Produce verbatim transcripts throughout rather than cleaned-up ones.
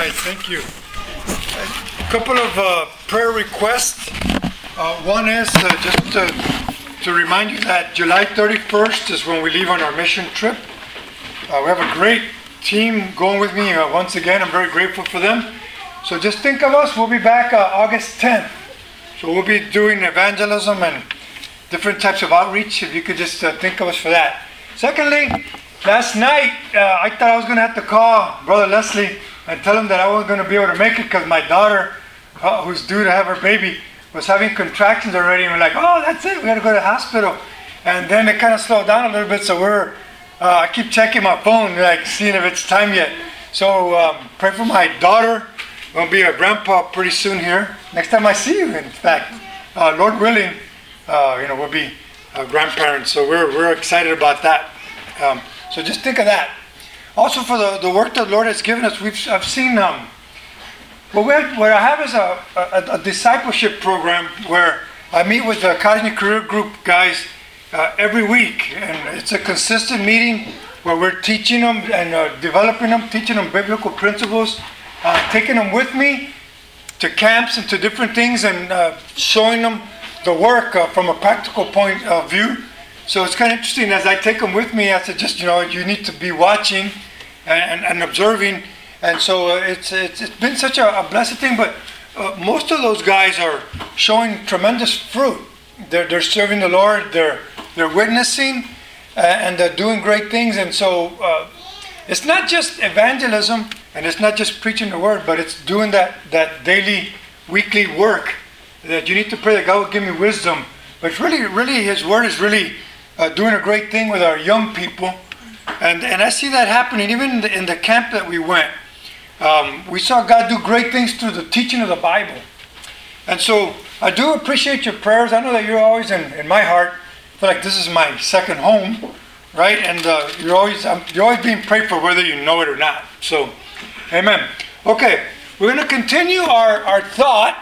right, thank you. A couple of uh, prayer requests. Uh, one is uh, just to, to remind you that July thirty-first is when we leave on our mission trip. Uh, we have a great team going with me. Uh, once again, I'm very grateful for them. So just think of us. We'll be back uh, August tenth. So we'll be doing evangelism and different types of outreach. If you could just uh, think of us for that. Secondly, last night uh, I thought I was going to have to call Brother Leslie and tell him that I wasn't going to be able to make it because my daughter, uh, who's due to have her baby, was having contractions already. And we're like, oh, that's it. We got to go to the hospital. And then it kind of slowed down a little bit. So we're, uh, I keep checking my phone, like seeing if it's time yet. So um, pray for my daughter. I'm going to be a grandpa pretty soon here. Next time I see you, in fact, uh, Lord willing, uh, you know, we'll be uh, grandparents. So we're we're excited about that. Um, so just think of that. Also for the, the work that the Lord has given us, we've I've seen um, what we have, what I have is a, a, a discipleship program where I meet with the Cosmic Career Group guys uh, every week, and it's a consistent meeting where we're teaching them and uh, developing them, teaching them biblical principles, uh, taking them with me to camps and to different things, and uh, showing them the work uh, from a practical point of view. So it's kind of interesting as I take them with me. I said, just, you know, you need to be watching and, and, and observing. And so uh, it's, it's it's been such a, a blessed thing. But uh, most of those guys are showing tremendous fruit. They're they're serving the Lord. They're they're witnessing, uh, and they're doing great things. And so uh, it's not just evangelism, and it's not just preaching the word, but it's doing that that daily, weekly work that you need to pray that God will give me wisdom. But it's really, really, His word is really Uh, doing a great thing with our young people, and and I see that happening even in the, in the camp that we went. Um, we saw God do great things through the teaching of the Bible, and so I do appreciate your prayers. I know that you're always in, in my heart. I feel like this is my second home, right? And uh, you're always um, you're always being prayed for, whether you know it or not. So, amen. Okay, we're going to continue our our thought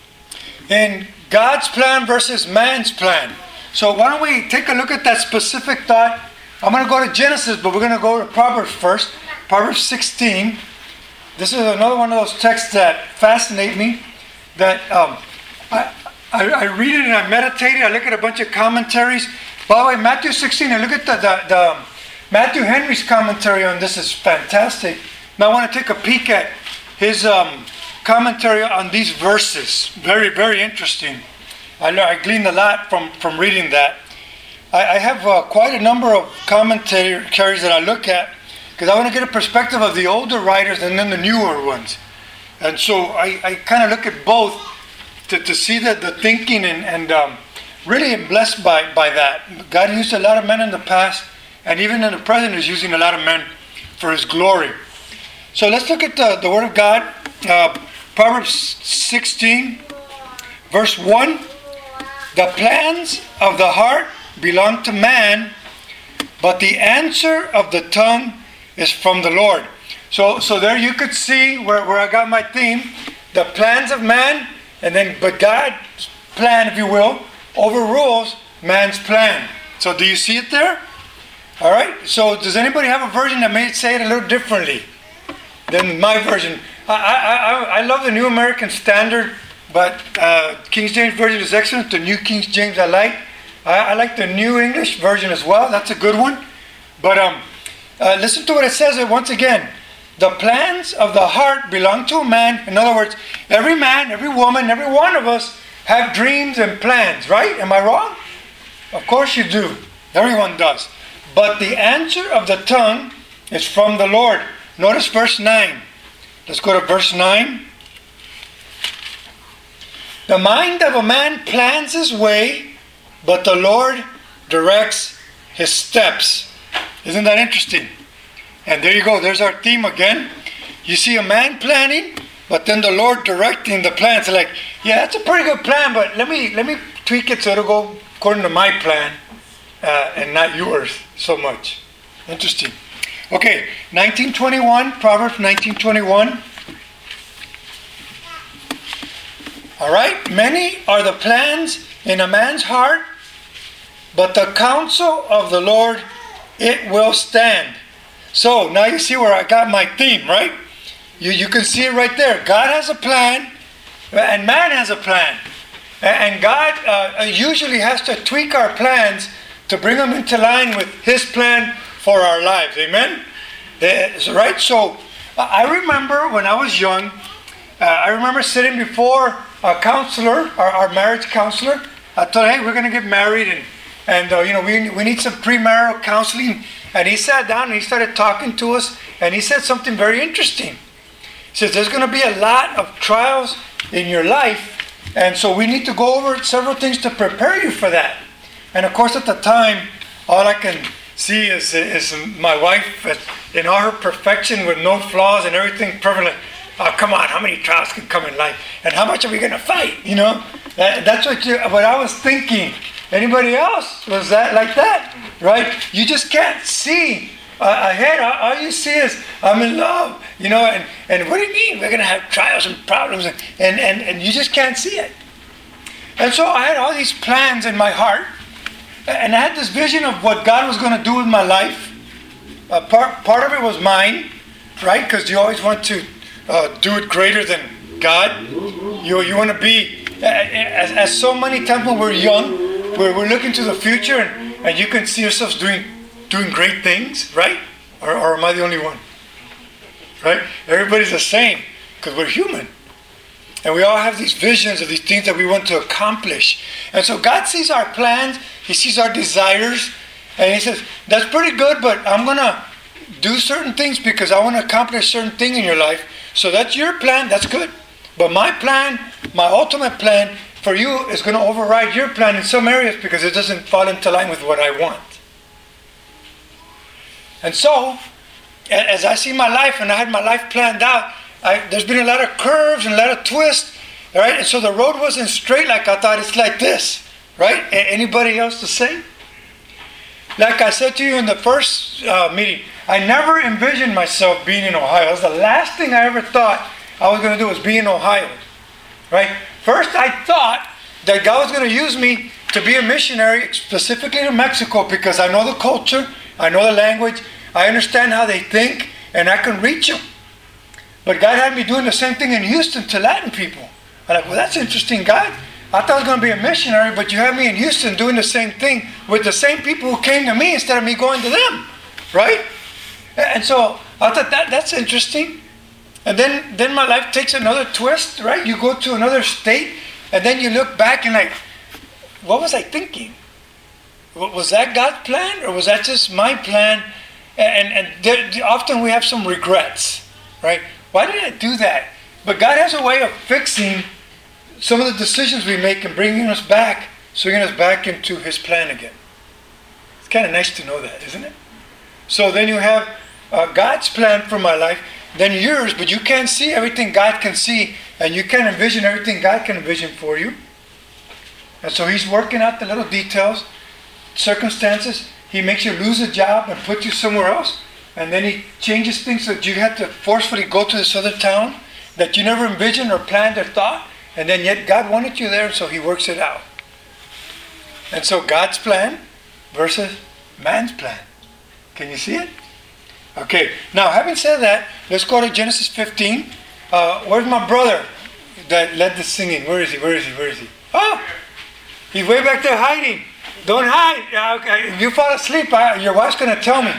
in God's plan versus man's plan. So why don't we take a look at that specific thought. I'm going to go to Genesis, but we're going to go to Proverbs first. Proverbs sixteen. This is another one of those texts that fascinate me. That um, I, I, I read it and I meditate it. I look at a bunch of commentaries. By the way, Matthew sixteen, I look at the, the, the Matthew Henry's commentary on this is fantastic. Now I want to take a peek at his um, commentary on these verses. Very, very interesting. I, I gleaned a lot from, from reading that. I, I have uh, quite a number of commentaries that I look at because I want to get a perspective of the older writers and then the newer ones. And so I, I kind of look at both to, to see the, the thinking, and, and um, really am blessed by, by that. God used a lot of men in the past, and even in the present is using a lot of men for His glory. So let's look at the, the Word of God. Uh, Proverbs sixteen, verse one. The plans of the heart belong to man, but the answer of the tongue is from the Lord. So so there you could see where, where I got my theme. The plans of man, and then but God's plan, if you will, overrules man's plan. So do you see it there? All right. So does anybody have a version that may say it a little differently than my version? I I, I, I love the New American Standard. But uh, King James Version is excellent. The New King James I like. I, I like the New English Version as well. That's a good one. But um, uh, listen to what it says once again. The plans of the heart belong to a man. In other words, every man, every woman, every one of us have dreams and plans, right? Am I wrong? Of course you do. Everyone does. But the answer of the tongue is from the Lord. Notice verse nine. Let's go to verse nine. The mind of a man plans his way, but the Lord directs his steps. Isn't that interesting? And there you go. There's our theme again. You see a man planning, but then the Lord directing the plans. So like, yeah, that's a pretty good plan, but let me let me tweak it so it'll go according to my plan uh, and not yours so much. Interesting. Okay, nineteen twenty-one, Proverbs nineteen twenty-one. All right, many are the plans in a man's heart, but the counsel of the Lord, it will stand. So now you see where I got my theme, right? You, you can see it right there. God has a plan, and man has a plan. And God uh, usually has to tweak our plans to bring them into line with His plan for our lives. Amen? Uh, right? So, uh, I remember when I was young, uh, I remember sitting before a counselor, our, our marriage counselor. I thought, hey, we're going to get married, and, and uh, you know, we, we need some premarital counseling. And he sat down and he started talking to us, and he said something very interesting. He says, there's going to be a lot of trials in your life, and so we need to go over several things to prepare you for that. And of course, at the time, all I can see is, is my wife in all her perfection with no flaws and everything perfect. Like, oh, come on, how many trials can come in life? And how much are we going to fight? You know, that, that's what, you, what I was thinking. Anybody else was that like that, right? You just can't see uh, ahead. All, all you see is, I'm in love, you know, and, and what do you mean? We're going to have trials and problems, and, and, and, and you just can't see it. And so I had all these plans in my heart, and I had this vision of what God was going to do with my life. Uh, part, part of it was mine, right? Because you always want to uh, do it greater than God. You, you want to be, as, as so many times when we're young, we're, we're looking to the future, and, and you can see yourselves doing doing great things, right? Or, or am I the only one? Right? Everybody's the same, because we're human. And we all have these visions of these things that we want to accomplish. And so God sees our plans, He sees our desires, and He says, that's pretty good, but I'm going to do certain things because I want to accomplish a certain thing in your life. So that's your plan, that's good. But my plan, my ultimate plan for you is going to override your plan in some areas because it doesn't fall into line with what I want. And so, as I see my life, and I had my life planned out, I, there's been a lot of curves and a lot of twists, right? And so the road wasn't straight like I thought. It's like this, right? A- anybody else the same? Like I said to you in the first uh, meeting, I never envisioned myself being in Ohio. It was the last thing I ever thought I was going to do was be in Ohio, right? First, I thought that God was going to use me to be a missionary, specifically to Mexico, because I know the culture, I know the language, I understand how they think, and I can reach them. But God had me doing the same thing in Houston to Latin people. I'm like, well, that's interesting, God. I thought I was going to be a missionary, but you have me in Houston doing the same thing with the same people who came to me instead of me going to them, right? And so I thought that that's interesting. And then, then my life takes another twist, right? You go to another state, and then you look back and like, what was I thinking? Was that God's plan, or was that just my plan? And, and there, often we have some regrets, right? Why did I do that? But God has a way of fixing some of the decisions we make and bringing us back, swinging us back into His plan again. It's kind of nice to know that, isn't it? So then you have uh, God's plan for my life, then yours, but you can't see everything God can see, and you can't envision everything God can envision for you. And so He's working out the little details, circumstances. He makes you lose a job and put you somewhere else. And then He changes things so that you have to forcefully go to this other town that you never envisioned or planned or thought. And then yet God wanted you there, so He works it out. And so God's plan versus man's plan. Can you see it? Okay, now having said that, let's go to Genesis fifteen. Uh, where's my brother that led the singing? Where is he? Where is he? Where is he? Oh! He's way back there hiding. Don't hide. Okay. If you fall asleep, I, your wife's going to tell me.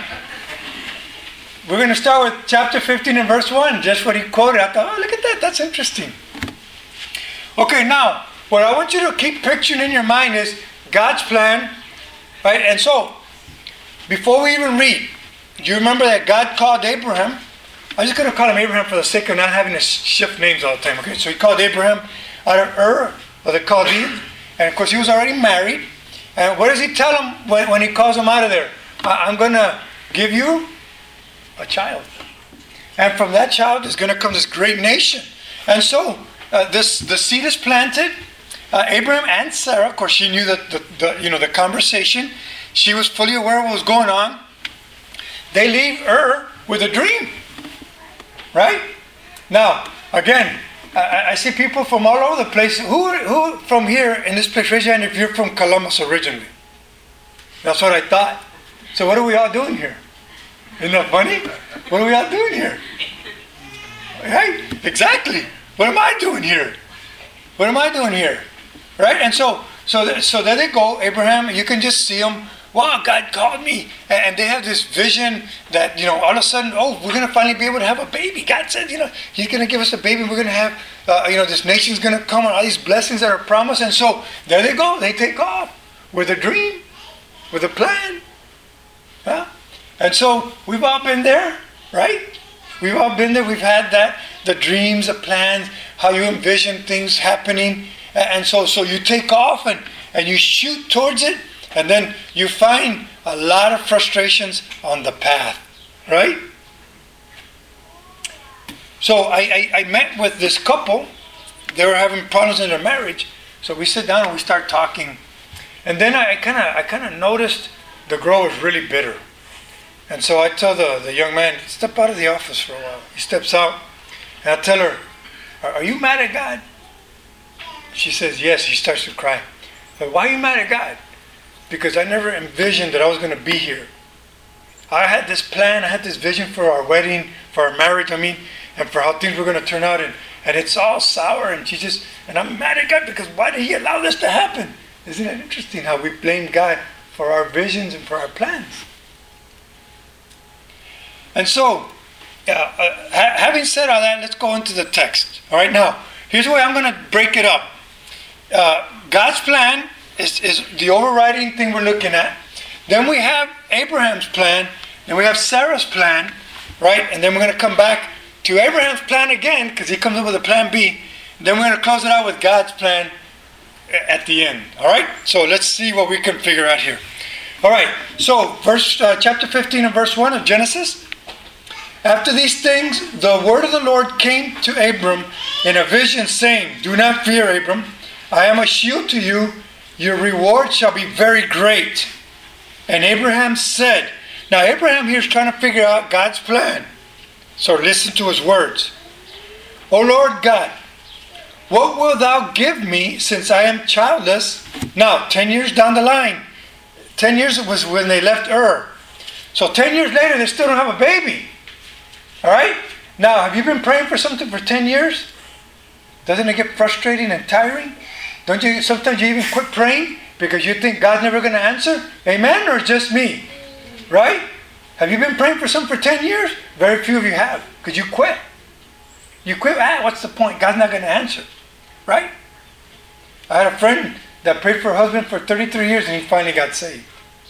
We're going to start with chapter fifteen and verse one, just what he quoted. I thought, oh, look at that. That's interesting. Okay, now, what I want you to keep picturing in your mind is God's plan, right? And so, before we even read, do you remember that God called Abraham? I'm just going to call him Abraham for the sake of not having to shift names all the time. Okay, so He called Abraham out of Ur of the Chaldeans. And of course, he was already married. And what does He tell him when, when He calls him out of there? I'm going to give you a child. And from that child is going to come this great nation. And so, uh, this the seed is planted. Uh, Abraham and Sarah, of course, she knew that the, the you know the conversation. She was fully aware of what was going on. They leave Ur with a dream, right? Now, again, I, I see people from all over the place. Who, who from here in this place, raise your hand if you're from Columbus originally. That's what I thought. So what are we all doing here? Isn't that funny? What are we all doing here? Right? Exactly. What am I doing here? What am I doing here? Right? And so, so, so there they go, Abraham. You can just see them. Wow, God called me. And they have this vision that, you know, all of a sudden, oh, we're going to finally be able to have a baby. God said, you know, He's going to give us a baby. We're going to have, uh, you know, this nation's going to come and all these blessings that are promised. And so there they go. They take off with a dream, with a plan. Huh? And so we've all been there, right? We've all been there. We've had that, the dreams, the plans, how you envision things happening. And so, so you take off and, and you shoot towards it. And then you find a lot of frustrations on the path, right? So I, I, I met with this couple. They were having problems in their marriage. So we sit down and we start talking. And then I kind of I kind of noticed the girl was really bitter. And so I tell the, the young man, step out of the office for a while. He steps out. And I tell her, are, are you mad at God? She says, yes. He starts to cry. But why are you mad at God? Because I never envisioned that I was going to be here. I had this plan, I had this vision for our wedding, for our marriage, I mean, and for how things were going to turn out. And, and it's all sour, and she just, and I'm mad at God because why did He allow this to happen? Isn't it interesting how we blame God for our visions and for our plans? And so, uh, uh, ha- having said all that, let's go into the text. All right, now, here's the way I'm going to break it up. Uh, God's plan Is, is the overriding thing we're looking at. Then we have Abraham's plan. Then we have Sarah's plan, right? And then we're going to come back to Abraham's plan again because he comes up with a plan B. And then we're going to close it out with God's plan at the end. All right? So let's see what we can figure out here. All right. So verse uh, chapter fifteen and verse one of Genesis. After these things, the word of the Lord came to Abram in a vision, saying, "Do not fear, Abram. I am a shield to you. Your reward shall be very great." And Abraham said, now Abraham here is trying to figure out God's plan. So listen to his words. "O Lord God, what wilt thou give me since I am childless?" Now, ten years down the line. ten years was when they left Ur. So ten years later, they still don't have a baby. All right? Now, have you been praying for something for ten years? Doesn't it get frustrating and tiring? Don't you, sometimes you even quit praying because you think God's never going to answer? Amen? Or just me? Right? Have you been praying for something for ten years? Very few of you have. Because you quit. You quit, ah, what's the point? God's not going to answer. Right? I had a friend that prayed for her husband for thirty-three years and he finally got saved.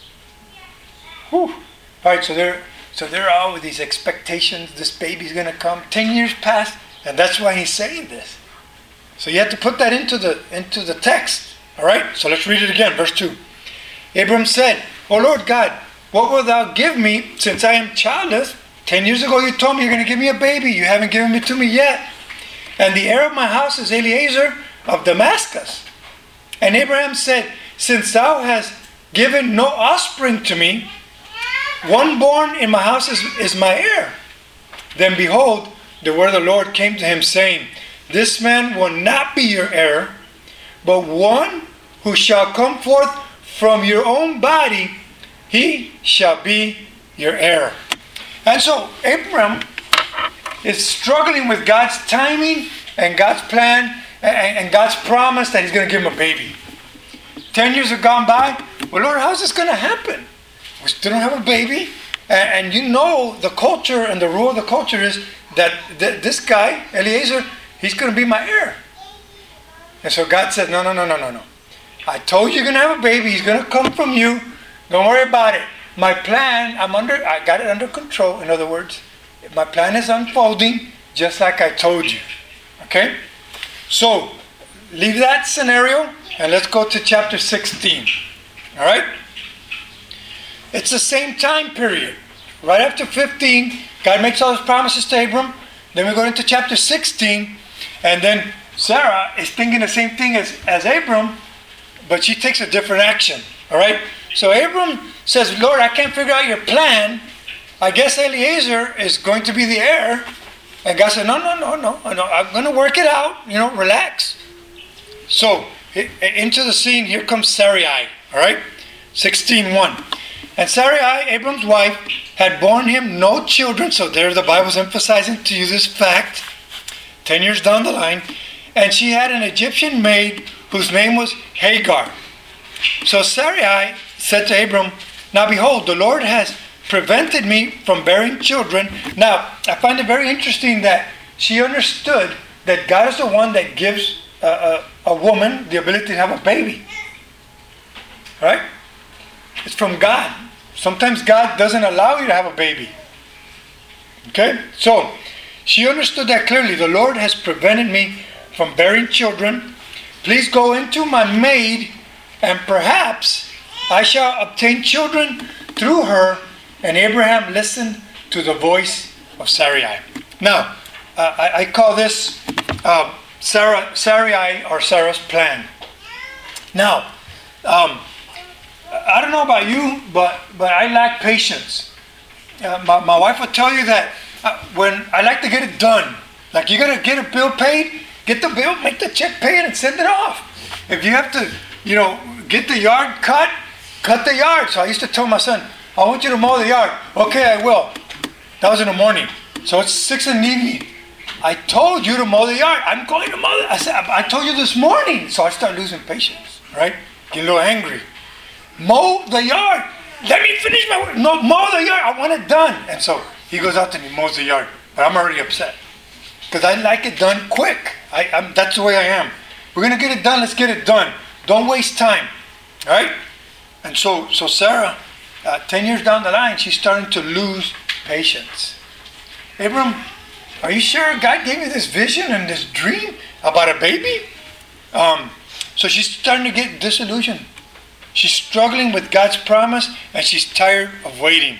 Whew. Alright, so they're, so they're all with these expectations. This baby's going to come. ten years passed and that's why he's saying this. So you have to put that into the into the text. All right? So let's read it again. Verse two. Abram said, "O Lord God, what wilt thou give me since I am childless? Ten years ago you told me you're going to give me a baby. You haven't given it to me yet. And the heir of my house is Eliezer of Damascus." And Abraham said, "Since thou hast given no offspring to me, one born in my house is, is my heir." Then behold, the word of the Lord came to him, saying, "This man will not be your heir, but one who shall come forth from your own body, he shall be your heir." And so Abram is struggling with God's timing and God's plan and God's promise that He's going to give him a baby. Ten years have gone by. Well, Lord, how's this going to happen? We still don't have a baby. And you know the culture and the rule of the culture is that this guy, Eliezer, he's going to be my heir. And so God said, no, no, no, no, no, no. I told you you're going to have a baby. He's going to come from you. Don't worry about it. My plan, I'm under, I got it under control. In other words, my plan is unfolding just like I told you. Okay? So, leave that scenario and let's go to chapter sixteen. All right? It's the same time period. Right after fifteen, God makes all His promises to Abram. Then we go into chapter sixteen. And then Sarah is thinking the same thing as, as Abram, but she takes a different action. All right? So Abram says, "Lord, I can't figure out your plan. I guess Eliezer is going to be the heir." And God said, no, no, no, no, no. I'm going to work it out. You know, relax. So, into the scene, here comes Sarai. All right? sixteen one. "And Sarai, Abram's wife, had borne him no children." So there the Bible's emphasizing to you this fact. ten years down the line, and she had an Egyptian maid whose name was Hagar. So Sarai said to Abram, now behold, the Lord has prevented me from bearing children. Now, I find it very interesting that she understood that God is the one that gives a, a, a woman the ability to have a baby. Right? It's from God. Sometimes God doesn't allow you to have a baby. Okay? So, she understood that clearly. The Lord has prevented me from bearing children. Please go into my maid, and perhaps I shall obtain children through her. And Abraham listened to the voice of Sarai. Now, uh, I, I call this uh, Sarah, Sarai or Sarah's plan. Now, um, I don't know about you, but but I lack patience. Uh, my, my wife will tell you that uh, when I like to get it done. Like, you got to get a bill paid, get the bill, make the check paid, and send it off. If you have to, you know, get the yard cut, cut the yard. So I used to tell my son, I want you to mow the yard. Okay, I will. That was in the morning. So it's six in the evening. I told you to mow the yard. I'm going to mow the I said, I told you this morning. So I start losing patience, right? Get a little angry. Mow the yard. Let me finish my work. No, mow the yard. I want it done. And so he goes out and he mows the yard. But I'm already upset. Because I like it done quick. I, I'm, that's the way I am. We're going to get it done. Let's get it done. Don't waste time. All right? And so, so Sarah, uh, ten years down the line, she's starting to lose patience. Abram, are you sure God gave you this vision and this dream about a baby? Um, so she's starting to get disillusioned. She's struggling with God's promise, and she's tired of waiting.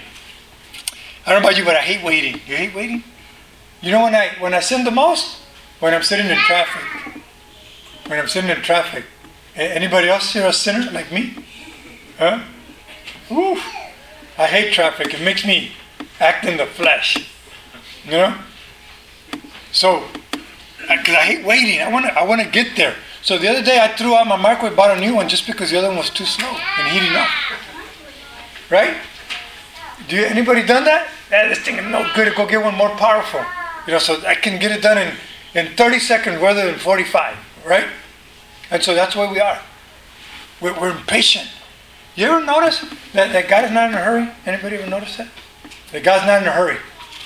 I don't know about you, but I hate waiting. You hate waiting? You know when I when I sin the most? When I'm sitting in traffic. When I'm sitting in traffic. Anybody else here a sinner like me? Huh? Ooh, I hate traffic. It makes me act in the flesh. You know? So, because I hate waiting. I want to I want to get there. So the other day I threw out my microwave, bought a new one just because the other one was too slow in heating up. Right? Do you, anybody done that? Yeah, this thing is no good. Go get one more powerful. You know, so I can get it done in, in thirty seconds rather than forty-five. Right? And so that's where we are. We're, we're impatient. You ever notice that, that God is not in a hurry? Anybody ever notice that? That God's not in a hurry.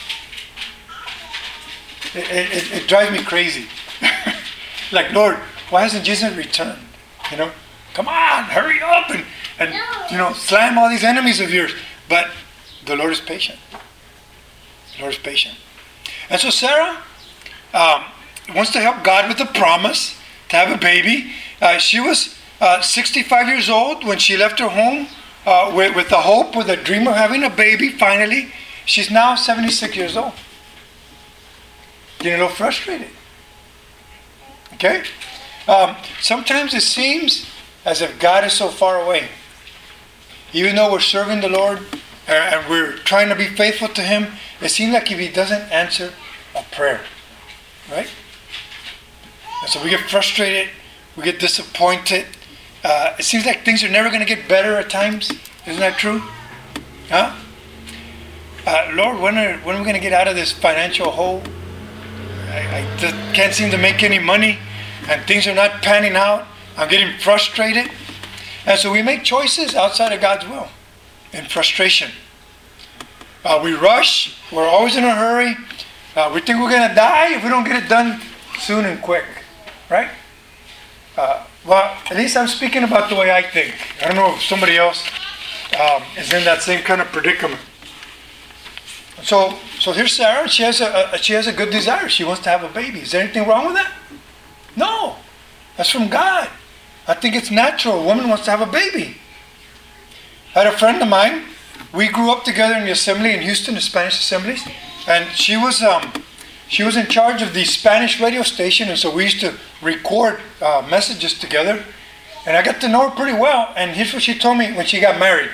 It, it, it drives me crazy. Like, Lord, why hasn't Jesus returned? You know, come on, hurry up and, and you know, slam all these enemies of yours. But the Lord is patient. The Lord is patient. And so Sarah um, wants to help God with the promise to have a baby. Uh, she was uh, sixty-five years old when she left her home uh, with, with the hope, with the dream of having a baby finally. She's now seventy-six years old. Getting a little frustrated. Okay? Um, sometimes it seems as if God is so far away. Even though we're serving the Lord and, and we're trying to be faithful to Him, it seems like if He doesn't answer a prayer. Right? And so we get frustrated. We get disappointed. Uh, it seems like things are never going to get better at times. Isn't that true? Huh? Uh, Lord, when are, when are we going to get out of this financial hole? I, I just can't seem to make any money. And things are not panning out. I'm getting frustrated. And so we make choices outside of God's will in frustration. Uh, we rush. We're always in a hurry. Uh, we think we're going to die if we don't get it done soon and quick. Right? Uh, well, at least I'm speaking about the way I think. I don't know if somebody else um, is in that same kind of predicament. So, so here's Sarah. She has a, a she has a good desire. She wants to have a baby. Is there anything wrong with that? No, that's from God. I think it's natural. A woman wants to have a baby. I had a friend of mine. We grew up together in the assembly in Houston, the Spanish assemblies, and she was um, she was in charge of the Spanish radio station, and so we used to record uh, messages together. And I got to know her pretty well. And here's what she told me when she got married.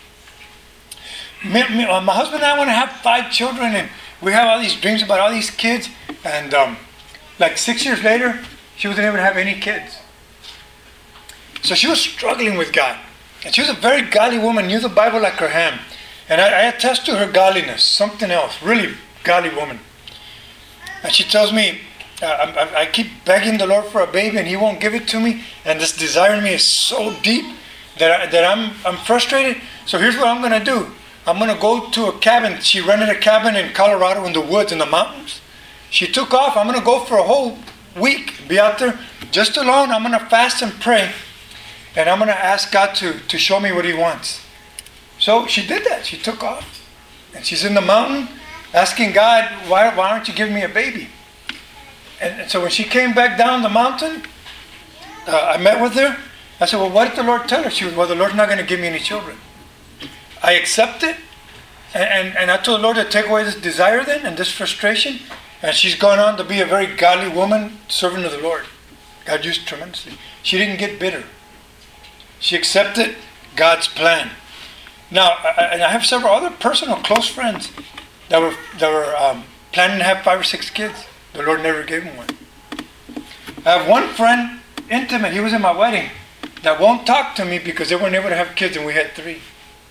Me, me, uh, my husband and I want to have five children, and we have all these dreams about all these kids. And um, like six years later, she wasn't able to have any kids. So she was struggling with God. And she was a very godly woman, knew the Bible like her hand. And I, I attest to her godliness, something else, really godly woman. And she tells me, Uh, I, I keep begging the Lord for a baby and He won't give it to me. And this desire in me is so deep that, I, that I'm, I'm frustrated. So here's what I'm going to do. I'm going to go to a cabin. She rented a cabin in Colorado in the woods, in the mountains. She took off. I'm going to go for a whole week, be out there just alone. I'm going to fast and pray. And I'm going to ask God to, to show me what He wants. So she did that. She took off. And she's in the mountain asking God, why, why aren't you giving me a baby? And, and so when she came back down the mountain, uh, I met with her. I said, well, what did the Lord tell her? She was, well, the Lord's not going to give me any children. I accepted. And, and, and I told the Lord to take away this desire then and this frustration. And she's gone on to be a very godly woman, servant of the Lord. God used tremendously. She didn't get bitter. She accepted God's plan. Now, I, and I have several other personal close friends that were that were um, planning to have five or six kids. The Lord never gave them one. I have one friend, intimate, he was in my wedding, that won't talk to me because they weren't able to have kids and we had three.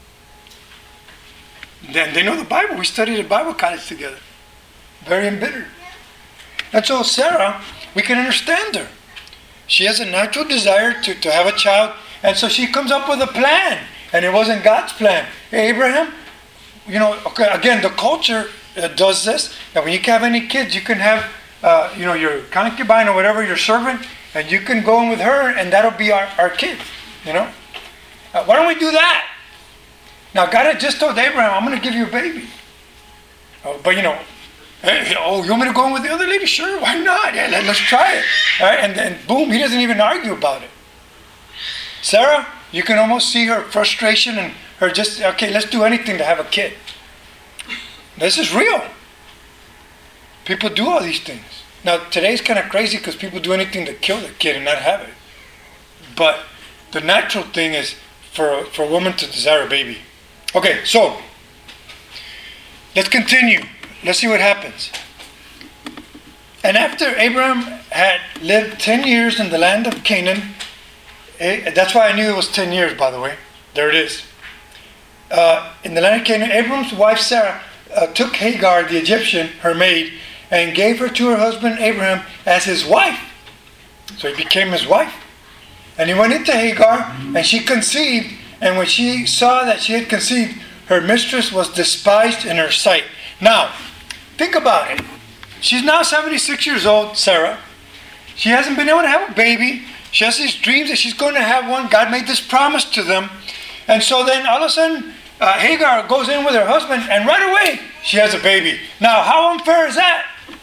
Then they know the Bible. We studied at Bible college together. Very embittered. And so Sarah, we can understand her. She has a natural desire to, to have a child, and so she comes up with a plan. And it wasn't God's plan. Hey, Abraham, you know, okay, again, the culture uh, does this. That when you can't have any kids, you can have, uh, you know, your concubine or whatever, your servant, and you can go in with her, and that'll be our, our kid, you know. Uh, why don't we do that? Now, God had just told Abraham, I'm going to give you a baby. Oh, but, you know, hey, oh, you want me to go in with the other lady? Sure, why not? Yeah, let, let's try it. All right, and then, boom, he doesn't even argue about it. Sarah, you can almost see her frustration and her just, okay, let's do anything to have a kid. This is real. People do all these things. Now, today's kind of crazy because people do anything to kill the kid and not have it. But the natural thing is for, for a woman to desire a baby. Okay, so let's continue. Let's see what happens. And after Abraham had lived ten years in the land of Canaan, that's why I knew it was ten years, by the way. There it is. Uh, in the land of Canaan, Abram's wife Sarah uh, took Hagar, the Egyptian, her maid, and gave her to her husband Abraham as his wife. So he became his wife. And he went into Hagar, and she conceived. And when she saw that she had conceived, her mistress was despised in her sight. Now, think about it. She's now seventy-six years old, Sarah. She hasn't been able to have a baby. She has these dreams that she's going to have one. God made this promise to them. And so then all of a sudden, uh, Hagar goes in with her husband, and right away, she has a baby. Now, how unfair is that?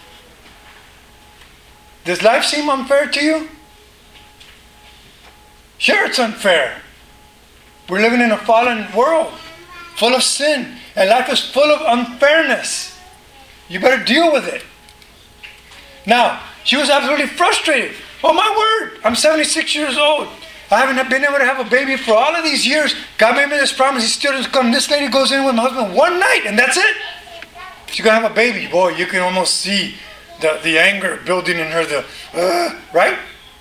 Does life seem unfair to you? Sure, it's unfair. We're living in a fallen world, full of sin, and life is full of unfairness. You better deal with it. Now, she was absolutely frustrated. Oh my word, I'm seventy-six years old. I haven't been able to have a baby for all of these years. God made me this promise. He still doesn't come. This lady goes in with my husband one night and that's it. She's going to have a baby. Boy, you can almost see the, the anger building in her. The uh, right?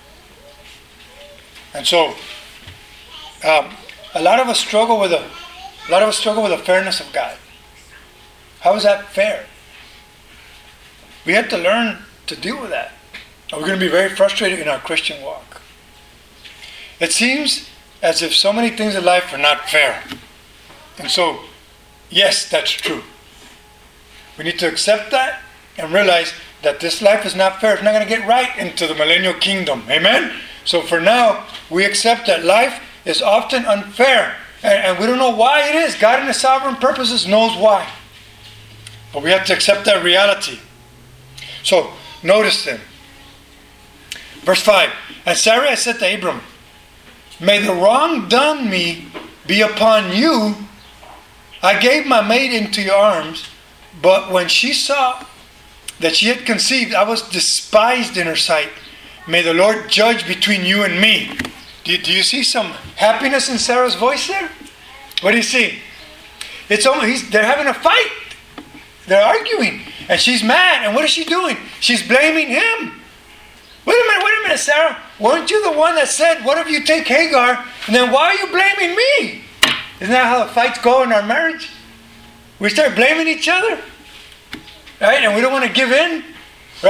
And so, um, a lot of us struggle with a, a lot of us struggle with the fairness of God. How is that fair? We have to learn to deal with that. We're going to be very frustrated in our Christian walk. It seems as if so many things in life are not fair. And so, yes, that's true. We need to accept that and realize that this life is not fair. It's not going to get right into the millennial kingdom. Amen? So for now, we accept that life is often unfair. And, and we don't know why it is. God in His sovereign purposes knows why. But we have to accept that reality. So, notice then. Verse five. And Sarai said to Abram, may the wrong done me be upon you. I gave my maid into your arms, but when she saw that she had conceived, I was despised in her sight. May the Lord judge between you and me. Do you, do you see some happiness in Sarah's voice there? What do you see? It's only, he's, they're having a fight. They're arguing. And she's mad. And what is she doing? She's blaming him. Wait a minute, wait a minute, Sarah. Weren't you the one that said, what if you take Hagar? And then why are you blaming me? Isn't that how the fights go in our marriage? We start blaming each other. Right? And we don't want to give in. Right?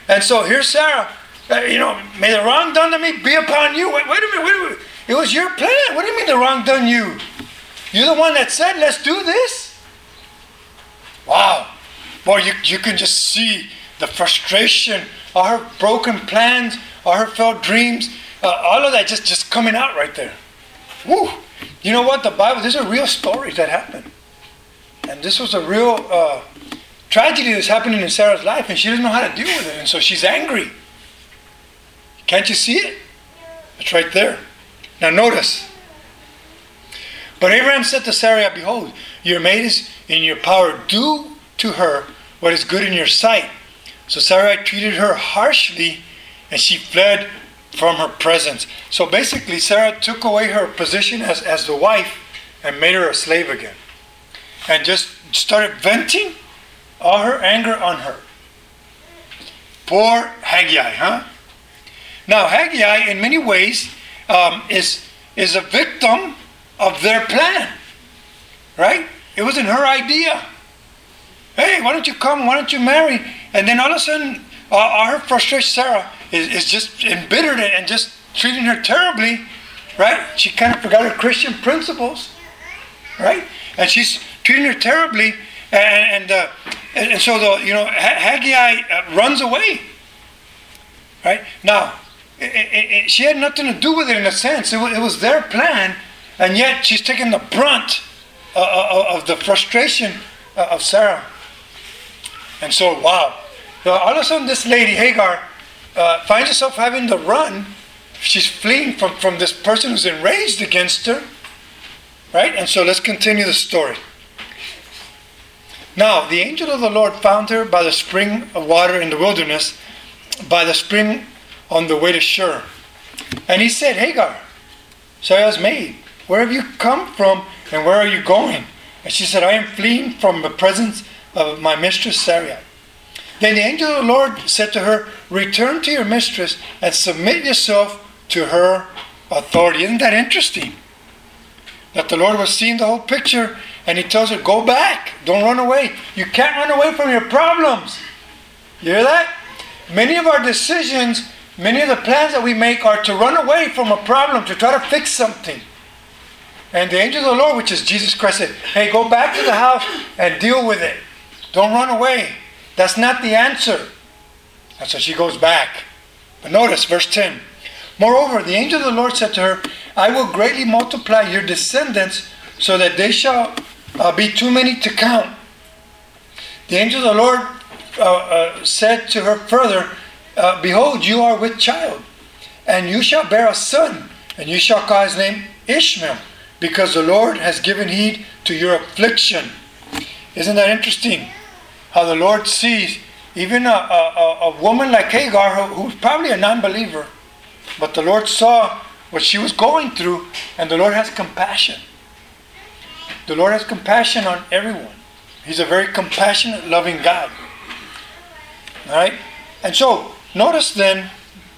And so here's Sarah. Uh, you know, may the wrong done to me be upon you. Wait, wait a minute, wait a minute. It was your plan. What do you mean the wrong done you? You're the one that said, let's do this? Wow. Boy, you, you can just see the frustration, all her broken plans, all her failed dreams, uh, all of that just, just coming out right there. Woo. You know what? The Bible, these are real stories that happened. And this was a real uh, tragedy that's happening in Sarah's life, and she doesn't know how to deal with it. And so she's angry. Can't you see it? It's right there. Now notice. But Abraham said to Sarah, behold, your maid is in your power. Do to her what is good in your sight. So Sarah treated her harshly, and she fled from her presence. So basically, Sarah took away her position as, as the wife and made her a slave again. And just started venting all her anger on her. Poor Haggai, huh? Now, Haggai, in many ways, um, is, is a victim of their plan. Right? It wasn't her idea. Hey, why don't you come? Why don't you marry? And then all of a sudden, uh, her frustration, Sarah, is, is just embittered and just treating her terribly. Right? She kind of forgot her Christian principles. Right? And she's treating her terribly. And, and, uh, and, and so, the, you know, Haggai uh, runs away. Right? Now, It, it, it, she had nothing to do with it in a sense. It was, it was their plan, and yet she's taking the brunt uh, uh, of the frustration uh, of Sarah. And so, wow. So all of a sudden, this lady, Hagar, uh, finds herself having to run. She's fleeing from, from this person who's enraged against her. Right? And so let's continue the story. Now, the angel of the Lord found her by the spring of water in the wilderness, by the spring on the way to Shur. And he said, Hagar, Sarah's maid, where have you come from and where are you going? And she said, I am fleeing from the presence of my mistress Sarah. Then the angel of the Lord said to her, return to your mistress and submit yourself to her authority. Isn't that interesting? That the Lord was seeing the whole picture, and he tells her, go back, don't run away. You can't run away from your problems. You hear that? Many of our decisions, many of the plans that we make are to run away from a problem, to try to fix something. And the angel of the Lord, which is Jesus Christ, said, hey, go back to the house and deal with it. Don't run away. That's not the answer. And so she goes back. But notice verse ten. Moreover, the angel of the Lord said to her, I will greatly multiply your descendants so that they shall uh, be too many to count. The angel of the Lord uh, uh, said to her further, Uh, behold, you are with child, and you shall bear a son, and you shall call his name Ishmael, because the Lord has given heed to your affliction. Isn't that interesting? How the Lord sees even a, a, a woman like Hagar, who, who's probably a non-believer, but the Lord saw what she was going through, and the Lord has compassion. The Lord has compassion on everyone. He's a very compassionate, loving God. All right? And so, notice then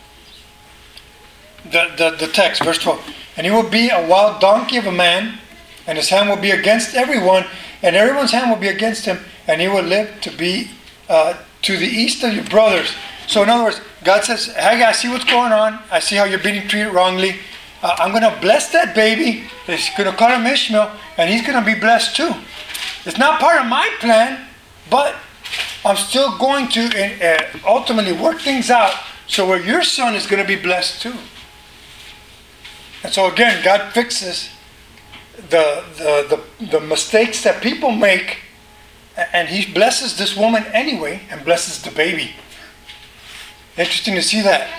the, the, the text, verse twelve. And he will be a wild donkey of a man, and his hand will be against everyone, and everyone's hand will be against him, and he will live to be uh, to the east of your brothers. So in other words, God says, Haggai, I see what's going on. I see how you're being treated wrongly. Uh, I'm going to bless that baby. He's going to call him Ishmael, and he's going to be blessed too. It's not part of my plan, but I'm still going to uh, ultimately work things out so where your son is going to be blessed too. And so again, God fixes the, the, the, the mistakes that people make, and he blesses this woman anyway and blesses the baby. Interesting to see that.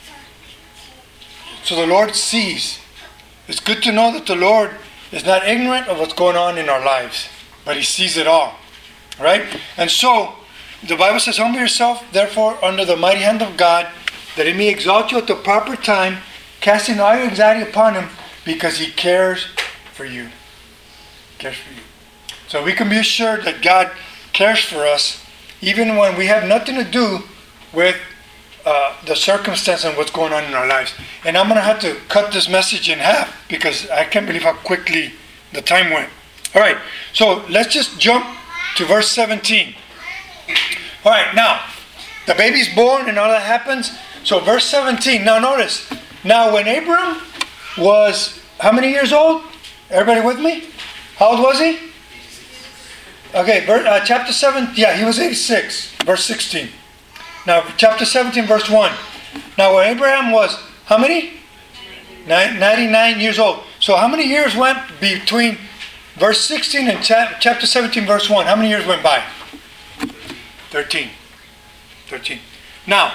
So the Lord sees. It's good to know that the Lord is not ignorant of what's going on in our lives, but he sees it all. Right? And so, the Bible says, humble yourself, therefore, under the mighty hand of God, that he may exalt you at the proper time, casting all your anxiety upon him, because he cares for you. He cares for you. So we can be assured that God cares for us, even when we have nothing to do with uh, the circumstance and what's going on in our lives. And I'm going to have to cut this message in half, because I can't believe how quickly the time went. All right, so let's just jump to verse seventeen. All right, now, the baby's born and all that happens. So verse seventeen. Now notice. Now when Abram was how many years old? Everybody with me? How old was he? Okay, verse, uh, chapter seven. Yeah, he was eighty-six. Verse sixteen. Now chapter seventeen, verse one. Now when Abraham was how many? ninety-nine years old. So how many years went between verse sixteen and cha- chapter seventeen, verse one? How many years went by? thirteen. thirteen. Now,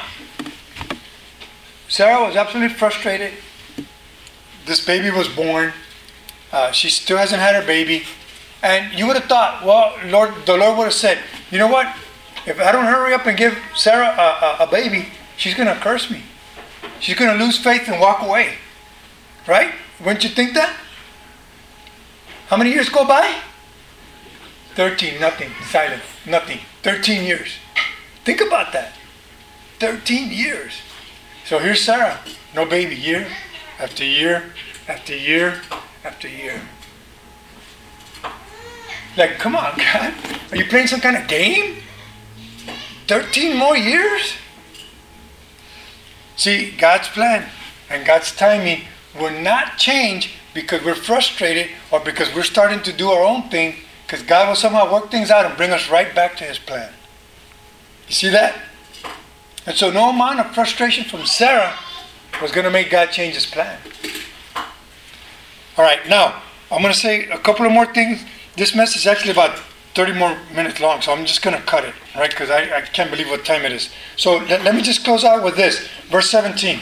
Sarah was absolutely frustrated. This baby was born. Uh, she still hasn't had her baby. And you would have thought, well, Lord, the Lord would have said, you know what? If I don't hurry up and give Sarah a, a, a baby, she's going to curse me. She's going to lose faith and walk away. Right? Wouldn't you think that? How many years go by? thirteen, nothing, silence, nothing. thirteen years. Think about that. thirteen years. So here's Sarah, no baby, year after year after year after year. Like, come on, God. Are you playing some kind of game? thirteen more years? See, God's plan and God's timing will not change because we're frustrated or because we're starting to do our own thing, because God will somehow work things out and bring us right back to His plan. You see that? And so no amount of frustration from Sarah was going to make God change His plan. All right, now, I'm going to say a couple of more things. This message is actually about thirty more minutes long, so I'm just going to cut it, right? Because I, I can't believe what time it is. So let, let me just close out with this. Verse seventeen.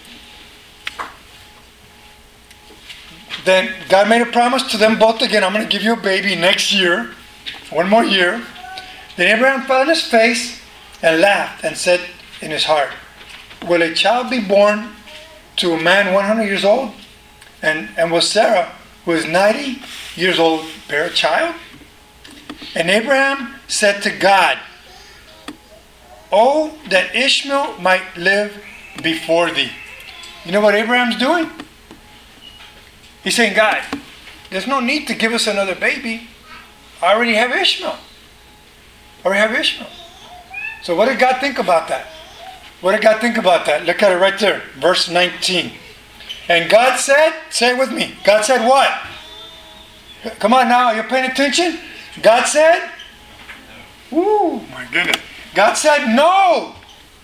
Then God made a promise to them both again. I'm going to give you a baby next year. One more year. Then Abraham fell on his face and laughed and said in his heart, will a child be born to a man one hundred years old? And, and will Sarah, who is ninety years old, bear a child? And Abraham said to God, oh, that Ishmael might live before thee. You know what Abraham's doing? He's saying, God, there's no need to give us another baby. I already have Ishmael. I already have Ishmael. So what did God think about that? What did God think about that? Look at it right there. Verse nineteen. And God said, say it with me. God said what? Come on now, you're paying attention? God said? Ooh, my goodness. God said no.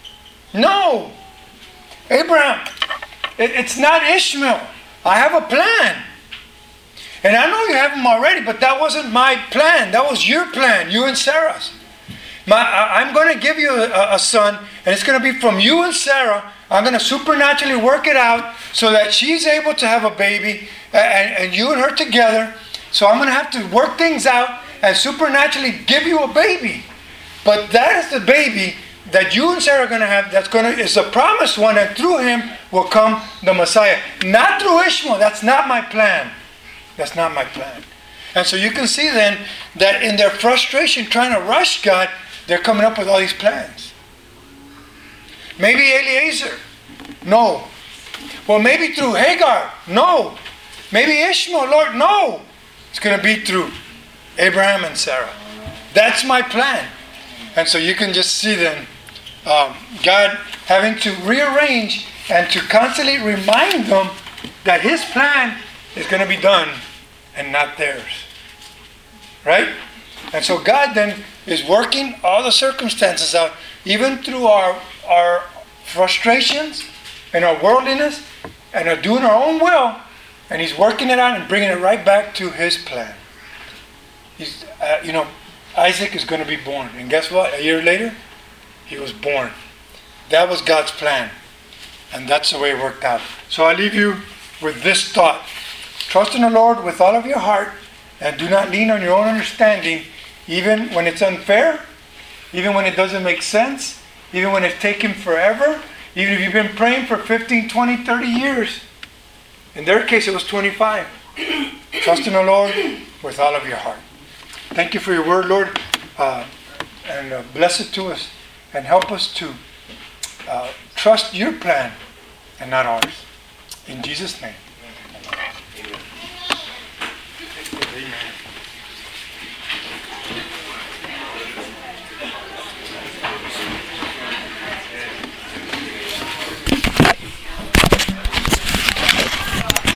No. Abraham, it, it's not Ishmael. I have a plan. And I know you have them already, but that wasn't my plan. That was your plan, you and Sarah's. My, I, I'm going to give you a, a son, and it's going to be from you and Sarah. I'm going to supernaturally work it out so that she's able to have a baby, and, and you and her together. So I'm going to have to work things out and supernaturally give you a baby. But that is the baby that you and Sarah are going to have, that's going to is the promised one, and through him will come the Messiah. Not through Ishmael. That's not my plan. That's not my plan. And so you can see then that in their frustration trying to rush God, they're coming up with all these plans. Maybe Eliezer. No. Well, maybe through Hagar. No. Maybe Ishmael. Lord, no. It's going to be through Abraham and Sarah. That's my plan. And so you can just see then um, God having to rearrange and to constantly remind them that His plan is going to be done and not theirs. Right? And so God then is working all the circumstances out, even through our, our frustrations and our worldliness, and are doing our own will, and He's working it out and bringing it right back to His plan. He's, uh, you know, Isaac is going to be born. And guess what? A year later, he was born. That was God's plan. And that's the way it worked out. So I leave you with this thought. Trust in the Lord with all of your heart, and do not lean on your own understanding, even when it's unfair, even when it doesn't make sense, even when it's taken forever, even if you've been praying for fifteen, twenty, thirty years. In their case, it was twenty-five. Trust in the Lord with all of your heart. Thank you for your word, Lord, uh, and uh, bless it to us, and help us to uh, trust your plan and not ours. In Jesus' name. Amen. Amen.